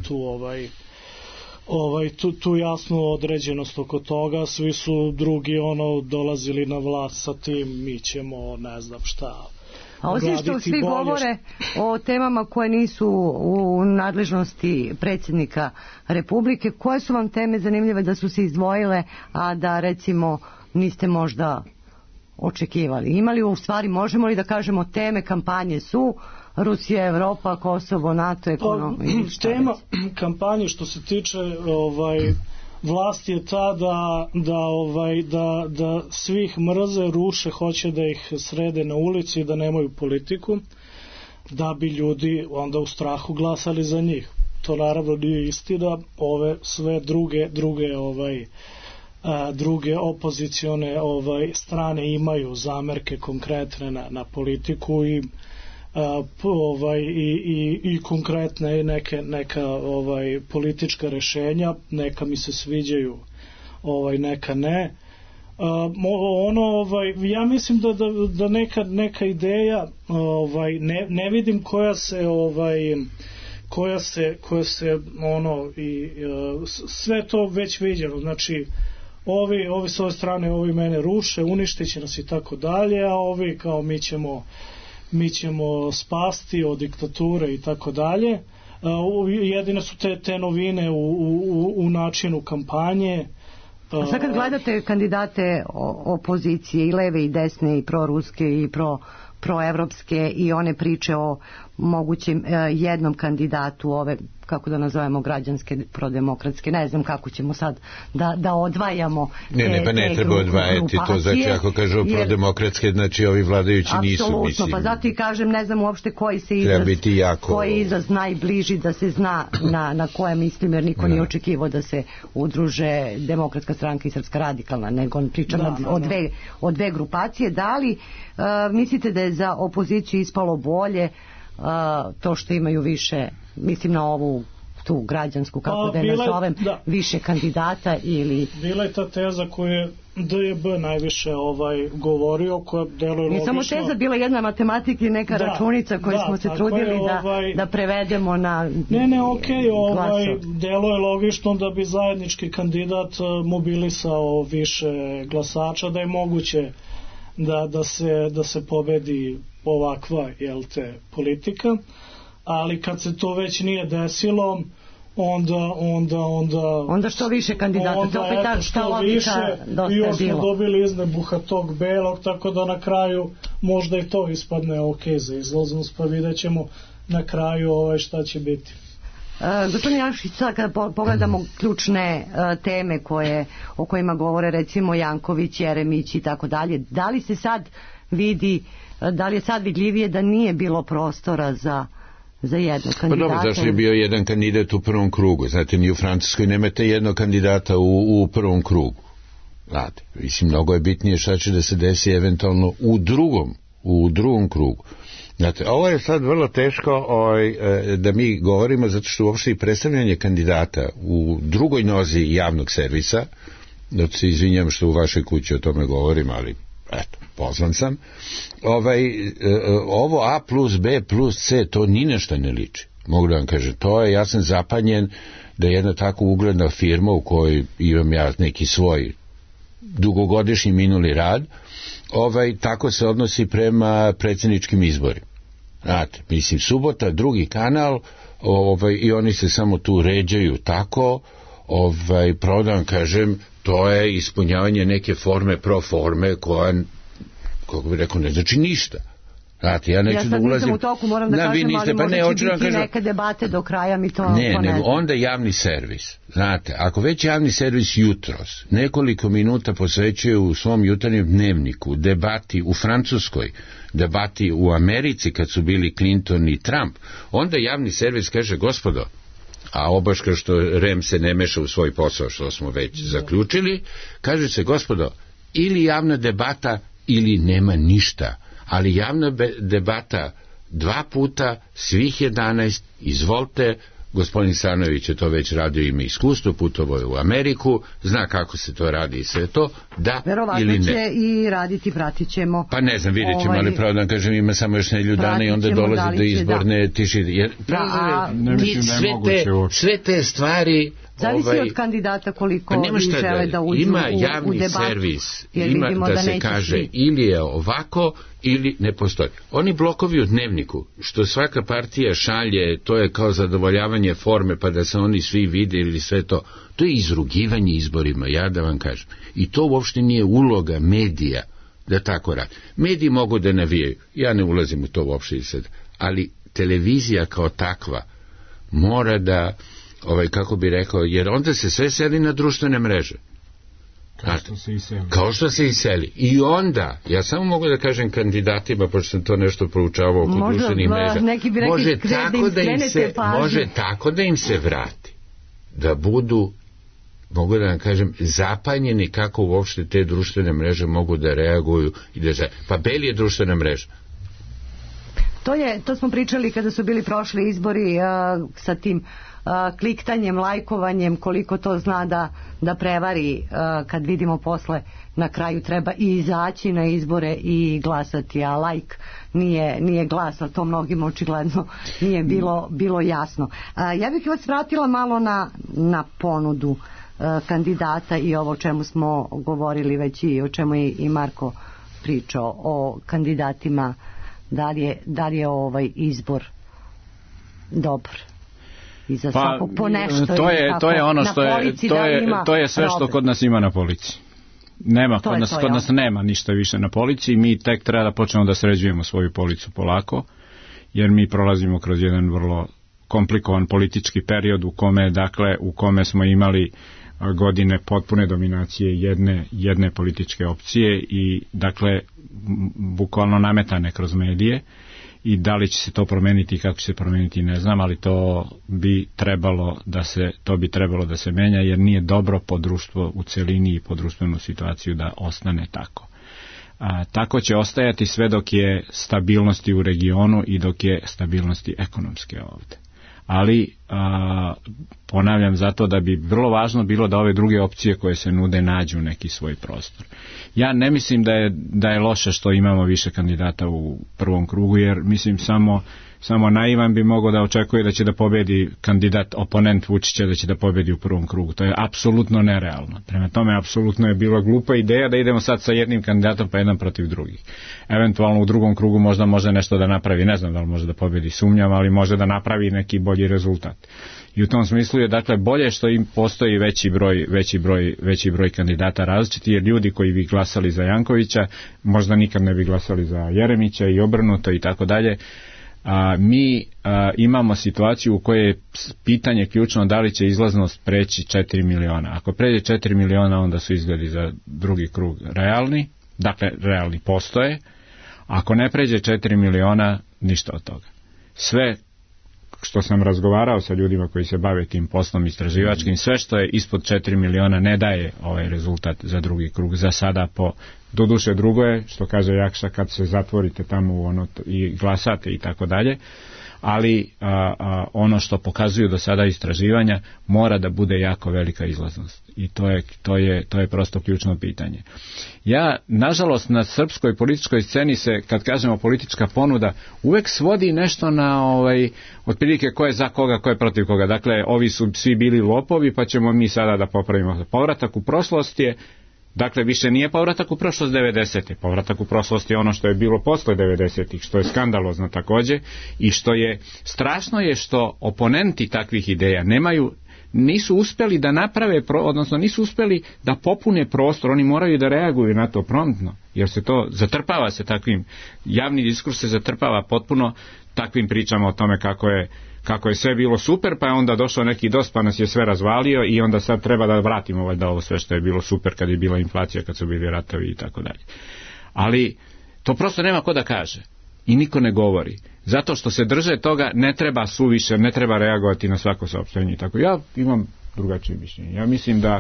tu jasnu određenost oko toga. Svi su drugi dolazili na vlast sa tim, mi ćemo ne znam šta. A osim što svi govore o temama koje nisu u nadležnosti predsjednika Republike, koje su vam teme zanimljive da su se izdvojile, a da recimo niste možda očekivali? Imali u stvari, možemo li da kažemo, teme kampanje su Rusija, Evropa, Kosovo, NATO, ekonomija? Tema kampanje što se tiče vlast je ta da svih mrze, ruše, hoće da ih srede na ulici i da nemaju politiku, da bi ljudi onda u strahu glasali za njih. To naravno nije istina. Ove sve druge opozicione strane imaju zamerke konkretne na politiku i i konkretne i neka politička rešenja, neka mi se sviđaju, neka ne. Ja mislim da neka ideja, ne vidim koja se sve to već viđeno, znači ovi s ove strane, ovi mene ruše, uništiće nas i tako dalje, a ovi kao mi ćemo spasti od diktature i tako dalje. Jedine su te novine u načinu kampanje. A sad kad gledate kandidate opozicije, i leve i desne, i proruske i proevropske, i one priče o mogućem jednom kandidatu, ove, kako da nazovemo, građanske, prodemokratske, ne znam kako ćemo sad da odvajamo ne treba odvajati to, znači ako kažemo prodemokratske, znači ovi vladajući nisu, mislim. Apsolutno, pa zato i kažem, ne znam uopšte koji je izraz najbliži, da se zna na koje mislim, jer niko nije očekivao da se udruže Demokratska stranka i Srpska radikalna, nego pričamo o dve grupacije. Da li mislite da je za opoziciju ispalo bolje to što imaju više, mislim na ovu tu građansku, kako da je nazovem, više kandidata, ili... Bila je ta teza koju je DJB najviše govorio, koja deluje logično. Nije samo teza, bila jedna matematika i neka računica koju smo se trudili da prevedemo na deluje logično da bi zajednički kandidat mobilisao više glasača, da je moguće da se pobedi ovakva politika, ali kad se to već nije desilo, onda što više kandidata, to opet ta logika dosta je bilo. I smo dobili iznebuha tog belog, tako da na kraju možda i to ispadne za izlaznost, pa vidjet ćemo na kraju šta će biti. Gospodin Janšić, sad kada pogledamo ključne teme o kojima govore recimo Janković, Jeremić i tako dalje, da li se sad vidi, da li je sad vidljivije da nije bilo prostora za jednog kandidata? Pa dobro, zašto je bio jedan kandidat u prvom krugu? Znate, ni u Francuskoj nemate jednog kandidata u prvom krugu. Znate, mislim, mnogo je bitnije šta će da se desi eventualno u drugom krugu. Znate, ovo je sad vrlo teško da mi govorimo, zato što uopšte i predstavljanje kandidata u drugoj nozi javnog servisa, da se izvinjam što u vašoj kući o tome govorim, ali eto, pozvan sam, ovo A plus B plus C, to ni nešto ne liči. Mogu da vam kažem, ja sam zapanjen da je jedna tako ugledna firma u kojoj imam ja neki svoj dugogodišnji minuli rad, tako se odnosi prema predsjedničkim izborima. Znate, mislim, subota, drugi kanal, i oni se samo tu ređaju tako, prodan, kažem, to je ispunjavanje neke forme pro forme koja, kako bih rekao, ne znači ništa. Znate, ja neću da ulazim... Ja sad nisam u toku, moram da kažem, ali možda će biti neke debate do kraja, mi to ne znam. Onda javni servis. Znate, ako već javni servis jutros nekoliko minuta posvećuje u svom jutarnjem dnevniku debati u Francuskoj, debati u Americi kad su bili Clinton i Trump, onda javni servis kaže, gospodo, a obaška što REM se ne meša u svoj posao, što smo već zaključili, kaže se, gospodo, ili javna debata ili nema ništa. Ali javna debata 2 puta, svih 11, izvolite, gospodin Stanojević je to već radio, ima iskustvo, putovao je u Ameriku, zna kako se to radi i sve to, da ili ne. Verovatno će i raditi, pratit ćemo. Pa ne znam, vidjet ćemo, ali pravo da kažem, ima samo još nedelju dana i onda dolazi do izborne tišine. Sve te stvari... Zavisi od kandidata koliko žele da uđu ima u javni debatu, servis, ima da se kaže ili je ovako ili ne postoji. Oni blokovi u dnevniku, što svaka partija šalje, to je kao zadovoljavanje forme pa da se oni svi vide ili sve to, to je izrugivanje izborima, ja da vam kažem. I to uopšte nije uloga medija da tako radi. Mediji mogu da navijaju, ja ne ulazim u to uopšte i sad, ali televizija kao takva mora da kako bi rekao, jer onda se sve seli na društvene mreže. Kao što se iseli. I onda, ja samo mogu da kažem kandidatima, pošto sam to nešto proučavao oko društvenih mreža, može tako da im se vrati, da budu, mogu da vam kažem, zapanjeni kako uopšte te društvene mreže mogu da reaguju i da pa Beli je društvena mreža. To smo pričali kada su bili prošli izbori sa tim kliktanjem, lajkovanjem, koliko to zna da prevari kad vidimo posle na kraju treba i izaći na izbore i glasati, a lajk nije glas, a to mnogim očigledno nije bilo jasno. Ja bih vas vratila malo na ponudu kandidata i ovo o čemu smo govorili već i o čemu je i Marko pričao o kandidatima. Da li je ovaj izbor dobar i za svakog po nešto? To je ono što je, to je sve što kod nas ima na polici. Nema, kod nas nema ništa više na polici, mi tek treba da počnemo da sređujemo svoju policu polako, jer mi prolazimo kroz jedan vrlo komplikovan politički period u kome smo imali godine potpune dominacije jedne političke opcije i dakle bukvalno nametane kroz medije, i da li će se to promeniti i kako će se promeniti ne znam, ali to bi trebalo da se menja, jer nije dobro po društvo u celini i po društvenu situaciju da ostane tako. Tako će ostajati sve dok je stabilnosti u regionu i dok je stabilnosti ekonomske ovde. Ali ponavljam, zato da bi vrlo važno bilo da ove druge opcije koje se nude nađu neki svoj prostor. Ja ne mislim da je loše što imamo više kandidata u prvom krugu, jer mislim samo naivan bi mogao da očekuje da će da pobedi kandidat, oponent Vučića, da će da pobedi u prvom krugu. To je apsolutno nerealno. Prema tome, apsolutno je bila glupa ideja da idemo sad sa jednim kandidatom pa jedan protiv drugih. Eventualno u drugom krugu možda može nešto da napravi, ne znam da li može da pobedi, sumnjam, ali može da napravi neki bolji rezultat. I u tom smislu je dakle bolje što im postoji veći broj kandidata različiti, jer ljudi koji bi glasali za Jankovića možda nikad ne bi glasali za Jeremića i obrnuto i tako dalje. Mi imamo situaciju u kojoj je pitanje ključno da li će izlaznost preći 4 miliona. Ako pređe 4 miliona, onda su izgledi za drugi krug realni, dakle realni postoje. Ako ne pređe 4 miliona, ništa od toga. Sve što sam razgovarao sa ljudima koji se bave tim poslom istraživačkim, sve što je ispod 4 miliona ne daje ovaj rezultat za drugi krug. Za sada doduše drugo je, što kaže Jakša, kad se zatvorite tamo u ono i glasate i tako dalje, ali ono što pokazuju do sada istraživanja mora da bude jako velika izlaznost i to je prosto ključno pitanje. Ja, nažalost, na srpskoj političkoj sceni se, kad kažemo politička ponuda, uvek svodi nešto na otprilike ko je za koga, ko je protiv koga. Dakle, ovi su svi bili lopovi, pa ćemo mi sada da popravimo. Povratak u prošlost je, dakle, više nije povratak u prošlost 90. Povratak u prošlost je ono što je bilo posle 90-ih, što je skandalozno takođe, i što je strašno je što oponenti takvih ideja nisu uspeli da naprave, odnosno nisu uspeli da popune prostor, oni moraju da reaguju na to promptno, jer se to zatrpava se takvim, javni diskurs se zatrpava potpuno takvim pričama o tome kako je sve bilo super, pa je onda došao neki DOS pa nas je sve razvalio i onda sad treba da vratimo valjda ovo sve što je bilo super kad je bila inflacija, kad su bili ratovi i tako dalje. Ali to prosto nema ko da kaže i niko ne govori. Zato što se drže toga, ne treba suviše, ne treba reagovati na svako saopštenje i tako. Ja imam drugačije mišljenje. Ja mislim da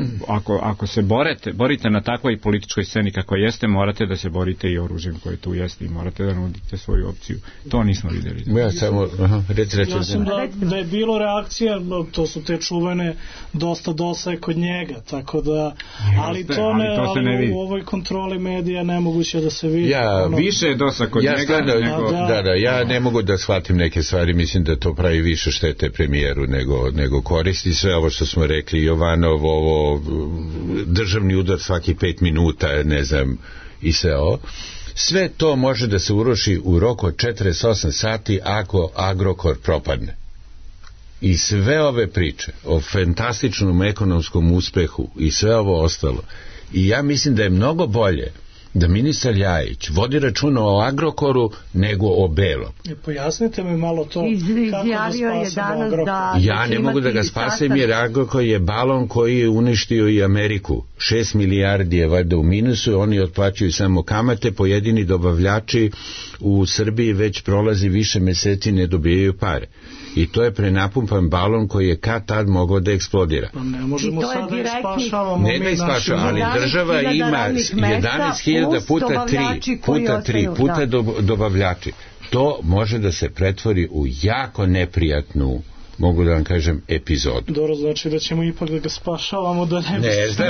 ako se borite na takvoj političkoj sceni kako jeste, morate da se borite i oružjem koje tu jeste i morate da nudite svoju opciju. To nismo vidjeli. Ja samo mislim da je bilo reakcija, to su te čuvene dosta dosaje kod njega, tako da, ali u ovoj kontroli medija nemoguće da se vidi. Više je dosa kod njega. Ja ne mogu da shvatim neke stvari, mislim da to pravi više štete premijeru nego koristi. Sve ovo što smo rekli, Jovanov, ovo državni udar svaki 5 minuta, ne znam, i sve ovo. Sve to može da se uruši u roku od 48 sati ako Agrokor propadne. I sve ove priče o fantastičnom ekonomskom uspehu i sve ovo ostalo. I ja mislim da je mnogo bolje da ministar Ljajić vodi računa o Agrokoru nego o Belom. Pojasnite mi malo to. Izjavio je danas da... Ja ne mogu da ga spasem jer Agrokor je balon koji je uništio i Ameriku. 6 milijardi je valjda u minusu, oni otplaćuju samo kamate, pojedini dobavljači u Srbiji već prolazi više meseci, ne dobijaju pare. I to je prenapumpan balon koji je kad tad mogao da eksplodira. Pa ne možemo sad da ispašavamo. Ne da ispašavamo, ali država ima 11.000 puta 3 dobavljači. to može da se pretvori u jako neprijatnu, mogu da vam kažem, epizodu. Dobro, znači da ćemo ipak da ga spašavamo, da ne...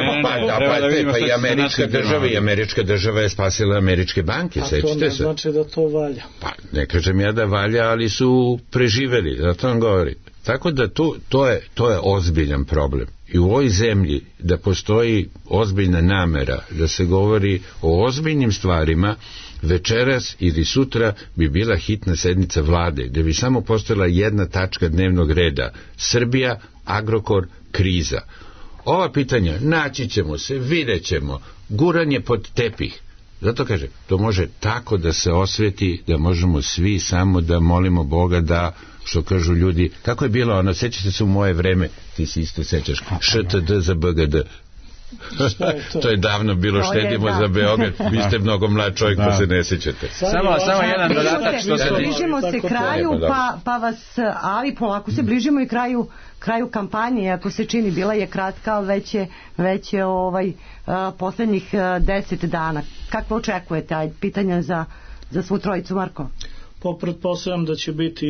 Pa i američka država je spasila američke banke, sećate se? A to ne znači da to valja. Pa ne kažem ja da valja, ali su preživeli, da to vam govori. Tako da to je ozbiljan problem. I u ovoj zemlji da postoji ozbiljna namera da se govori o ozbiljnim stvarima, večeras ili sutra bi bila hitna sednica vlade, gde bi samo postojala jedna tačka dnevnog reda: Srbija, Agrokor, kriza. Ova pitanja, naći ćemo se, vidjet ćemo, guranje pod tepih. Zato kažem, to može tako da se osveti da možemo svi samo da molimo Boga da, što kažu ljudi, kako je bilo ono, sećate se u moje vreme, ti se isto sećaš, ŠTD za BGD. To je davno bilo, štedimo za Beograd. Vi ste mnogo mlad čovjek, pa se ne sećate. Samo jedan dodatak. Bližimo se kraju, pa vas, ali polako se bližimo i kraju kampanje, ako se čini, bila je kratka, već je poslednjih 10 dana. Kako očekujete? Pitanja za svu trojicu, Marko? Pa pretpostavljam da će biti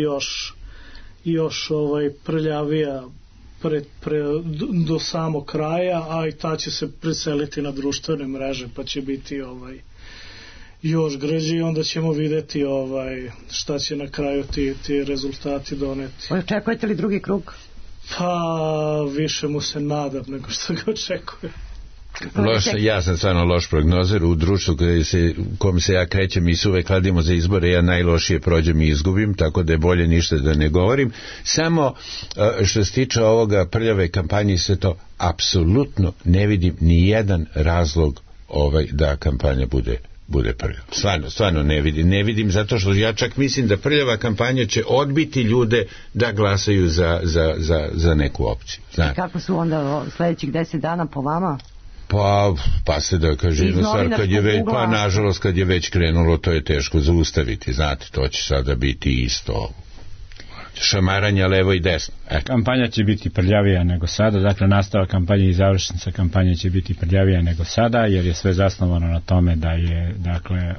još prljavija do samog kraja, a i ta će se preseliti na društvene mreže, pa će biti još grđi i onda ćemo videti šta će na kraju ti rezultati doneti. Očekujete li drugi krug? Pa više mu se nadam nego što ga očekuje. Ja sam stvarno loš prognozer. U društvu kom se ja krećem i se uvek kladimo za izbore, ja najlošije prođem i izgubim, tako da je bolje ništa da ne govorim. Samo što se tiče ovoga prljave kampanje, sve to apsolutno ne vidim ni jedan razlog da kampanja bude prljava. Stvarno ne vidim, zato što ja čak mislim da prljava kampanja će odbiti ljude da glasaju za neku opciju. I kako su onda sledećih 10 dana po vama? Pa se da kaže jedna stvar, nažalost kad je već krenulo, to je teško zaustaviti, znate, to će sada biti isto šamaranja levo i desno. Kampanja će biti prljavija nego sada, dakle nastava kampanje i završnica kampanje će biti prljavija nego sada, jer je sve zasnovano na tome da je, dakle,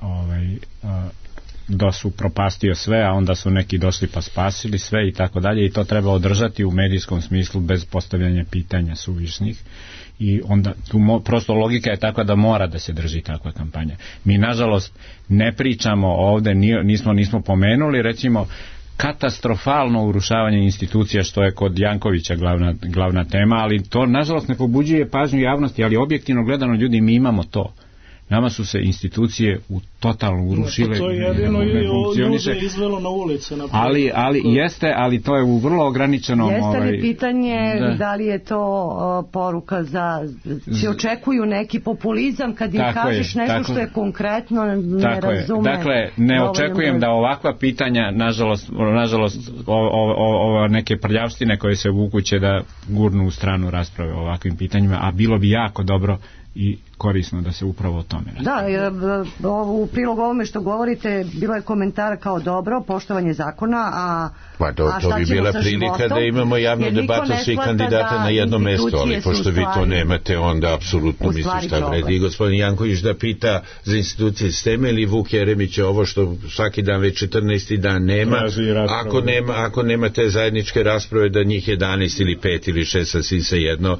DOS upropastio sve, a onda su neki došli pa spasili sve i tako dalje, i to treba održati u medijskom smislu bez postavljanja pitanja suvišnih. I onda tu prosto logika je takva da mora da se drži takva kampanja. Mi nažalost ne pričamo ovde, nismo pomenuli recimo katastrofalno urušavanje institucija, što je kod Jankovića glavna tema, ali to nažalost ne pobuđuje pažnju javnosti, ali objektivno gledano, ljudi, mi imamo to. Nama su se institucije totalno urušile. To je jedino i ljude izvelo na ulice. Ali to je u vrlo ograničenom... Jeste li pitanje da li je to poruka se očekuju neki populizam kad im kažeš nešto što je konkretno, ne razume. Dakle, ne očekujem da ovakva pitanja, nažalost ove neke prljavštine koje se vuku će da gurnu u stranu rasprave o ovakvim pitanjima, a bilo bi jako dobro i korisno da se upravo o tome radi. Da, u prilog ovome što govorite, bilo je komentar kao dobro, poštovanje zakona, to bi bila prilika da imamo javnu debatu svih kandidata na jedno mesto, ali pošto vi to nemate, onda apsolutno mislim šta vredi. I gospodin Janković da pita za institucije sisteme ili Vuk Jeremić ovo što svaki dan već 14. dan nema, ako nema te zajedničke rasprave da njih 11 ili 5 ili 6 sasvim se jedno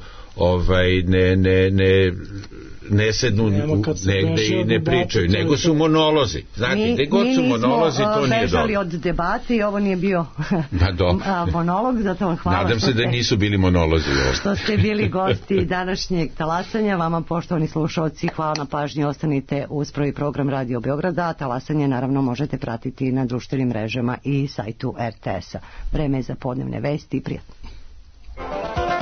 ne sednu negde i ne pričaju, nego su monolozi. Znate, gde god su monolozi, to nije dobro. Mi nismo bežali od debate i ovo nije bio monolog, zato vam hvala. Nadam se da nisu bili monolozi. Što ste bili gosti današnjeg talasanja. Vama, poštovani slušalci, hvala na pažnji. Ostanite uz prvi program Radio Beograda. Talasanje naravno možete pratiti na društvenim mrežama i sajtu RTS-a. Vreme je za podnevne vesti i prijatno.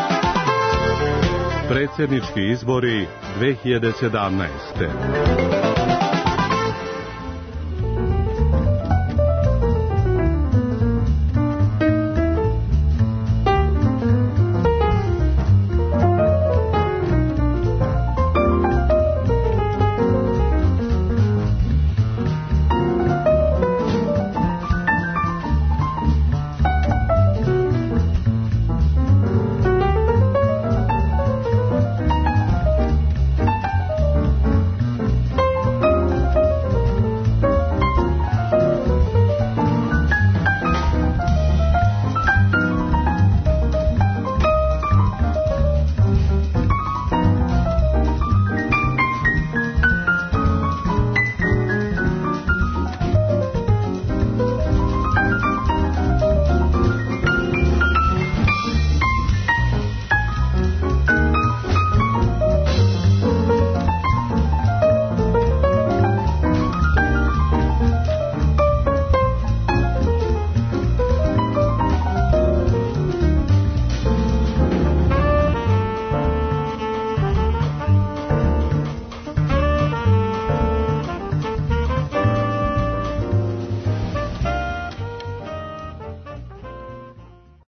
Predsjednički izbori 2017.